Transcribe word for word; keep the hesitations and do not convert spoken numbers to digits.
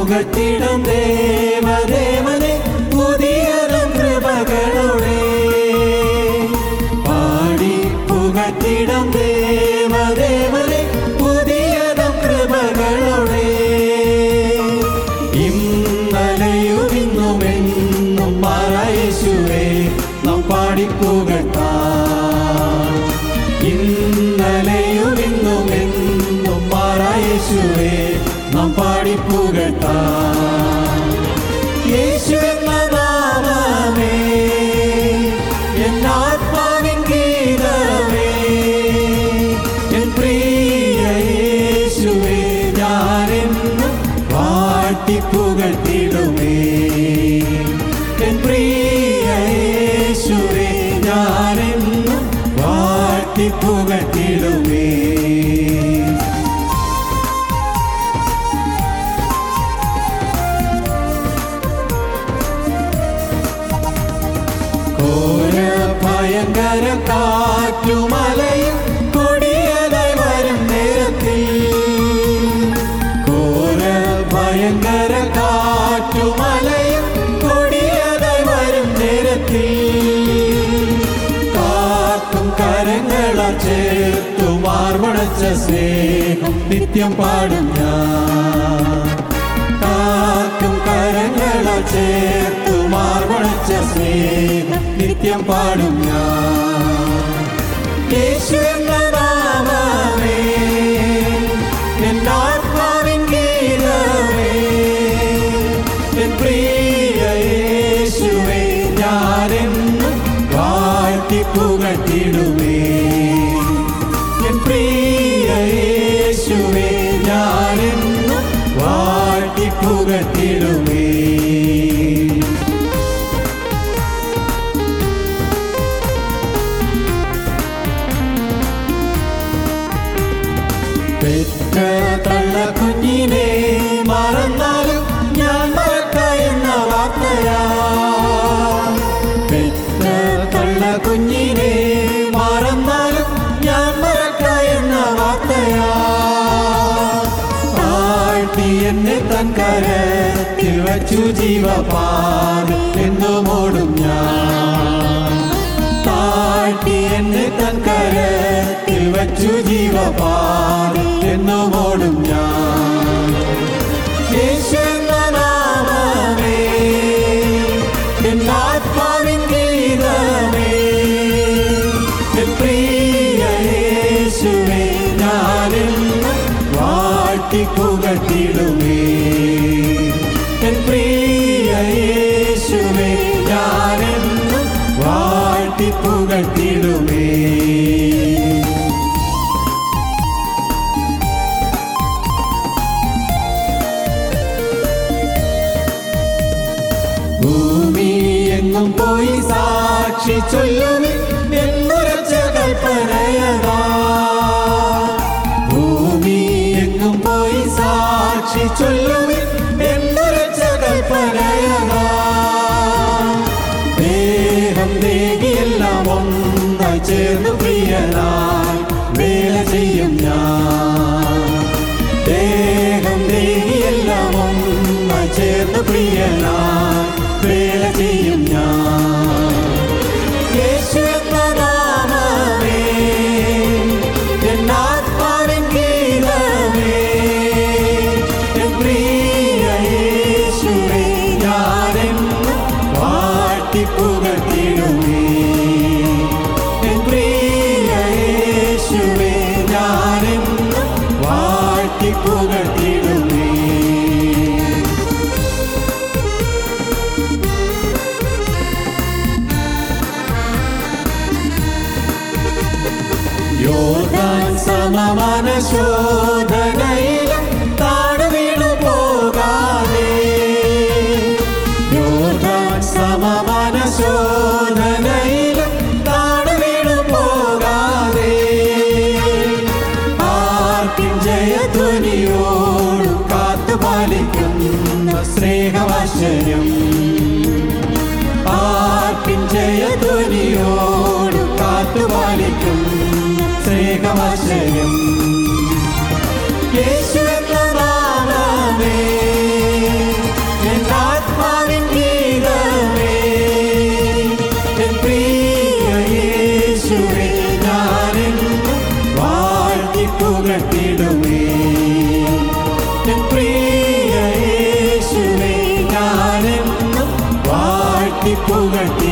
പുകഴ്ത്തിടും ദേവദേവനെ പുതിയതും കൃപകളോടെ. പാടി പുകഴ്ത്തിടും ദേവദേവനെ പുതിയതും കൃപകളോടെ. ഇന്നലെയും ഇന്നും എന്നും മാറാ യേശുവേ നാം പാടി പുകഴ്ത്താം. ഇന്നലെയും ഇന്നും എന്നും മാറാ യേശുവേ നാം പാടി പുകഴ്ത്താം. യേശു എന്ന നാമമേ എന്നാത്മാവിൻ ഗീതമേ, എൻ പ്രിയ യേശുവേ ഞാനെന്നും പാടി പുകഴ്ത്തിടുമേ. എൻ പ്രിയ യേശുവേ ഞാനെന്നും പാടി പുകഴ്ത്തിടുമേ. ഭയങ്കര കാറ്റുമലയും കൊടിയതായി വരും നേരത്തിൽ, ഘോര ഭയങ്കര കാറ്റുമലയും കൊടിയതായി വരും നേരത്തിൽ, കാക്കും കരങ്ങളാൽ ചേർത്തു മാർവണച്ച സ്നേഹം നിത്യം പാടും ഞാൻ. കാക്കും കരങ്ങളാൽ ചേർത്തു മാർവണച്ച സ്നേഹം നിത്യം പാടും ഞാൻ. യേശു എന്ന നാമമേ എന്നാത്മാവിൻ ഗീതമേ, എൻ പ്രിയ യേശുവേ ഞാനെന്നും വാഴ്ത്തി പുകഴ്ത്തിടുമേ. എൻ പ്രിയ യേശുവേ ഞാനെന്നും വാഴ്ത്തി പുകഴ്ത്തിടുമേ. പെറ്റ തള്ള കുഞ്ഞിനെ മറന്നാലും ഞാൻ മറക്ക എന്ന വാർത്തയാ. പെറ്റ തള്ള കുഞ്ഞിനെ മറന്നാലും ഞാൻ മറക്ക എന്ന വാർത്തയാ. താഴ്ത്തി എന്നെ തൻ കരത്തിൽ വച്ചു ജീവപാതയിൽ എന്നും ഓടും ഞാൻ. താഴ്ത്തി എന്നെ തൻ കരത്തിൽ വച്ചു ജീവപാതയിൽ എന്നും ഓടും ഞാൻ. യേശു എന്ന നാമമേ എന്നാത്മാവിൻ ഗീതമേ, എൻ പ്രിയ യേശുവേ ഞാനെന്നും വാഴ്ത്തി പുകഴ്ത്തിടുമേ. എൻ പ്രിയ യേശുവേ ഞാനെന്നും വാഴ്ത്തി പുകഴ്ത്തിടുമേ. ഭൂമി എങ്ങും പോയി സാക്ഷി ചൊല്ലുവിൻ എന്നുരച്ച കൽപ്പനയതാ. ഭൂമി എങ്ങും പോയി സാക്ഷി ചൊല്ലുവിൻ എന്നുരച്ച കൽപ്പനയതാ. ദേഹം ദേഹിയെല്ലാം ഒന്നായി ചേർന്നു പ്രിയനായി വേല ചെയ്യും ഞാൻ. ദേഹം ദേഹിയെല്ലാം ഒന്നായി ചേർന്നു പ്രിയനായി വേല ചെയ്യും ഞാൻ. യേശു എന്ന നാമമേ എന്നാത്മാവിൻ ഗീതമേ, എൻ പ്രിയ യേശുവേ ഞാനെന്നും വാഴ്ത്തി പുകഴ്ത്തിടുമേ. എൻ പ്രിയ യേശുവേ ഞാനെന്നും വാഴ്ത്തി പുകഴ്ത്തിടുമേ. യോർദാൻ സമമാന ശോധനയിലും താണു വീണു പോകാതെ, യോർദാൻ സമമാന ശോധനയിലും താണു വീണു പോകാതെ, ആർക്കും ജയധ്വനിയോടും കാത്തുപാലിക്കുന്ന സ്നേഹവാത്സല്യം, ആർക്കും ജയധ്വനിയോടും കാത്തുപാലിക്കും സ്നേഹവാത്സല്യം. യേശു എന്ന നാമമേ പുകഴ്ത്തിടുമേ. എൻ പ്രിയ യേശുവേ ഞാനെന്നും വാഴ്ത്തി പുകഴ്ത്തി